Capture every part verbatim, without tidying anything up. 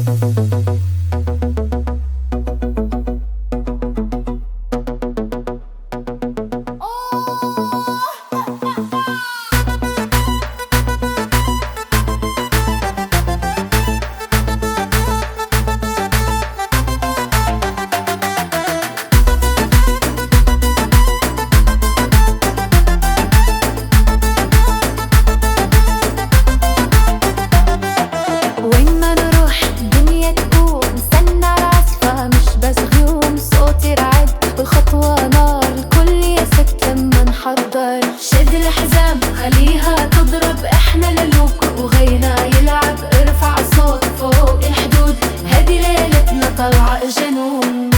شد الحزام خليها تضرب، احنا للوك وغينا يلعب. ارفع الصوت فوق الحدود، هدي ليلتنا طلع الجنون.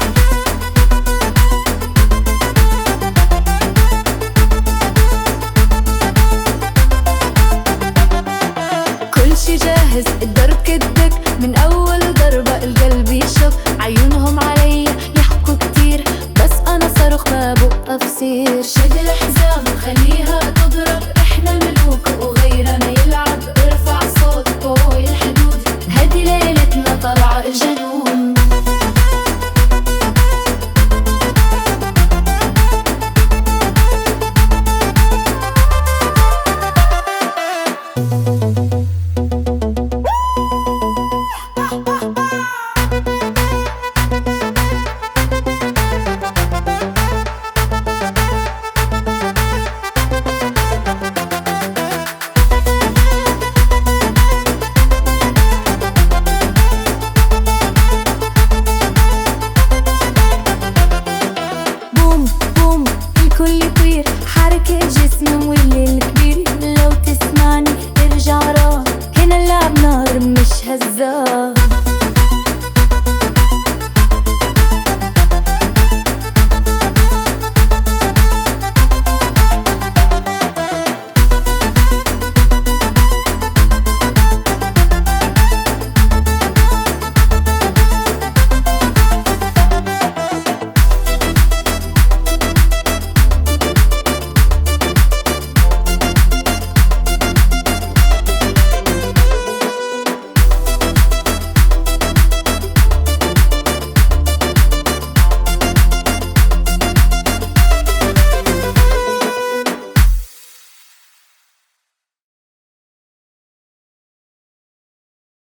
كل شي جاهز، الدرب كدك من اول ضربة القلب يشب. عيونهم علي يحكوا كتير، بس انا صرخ ما بوقف صير.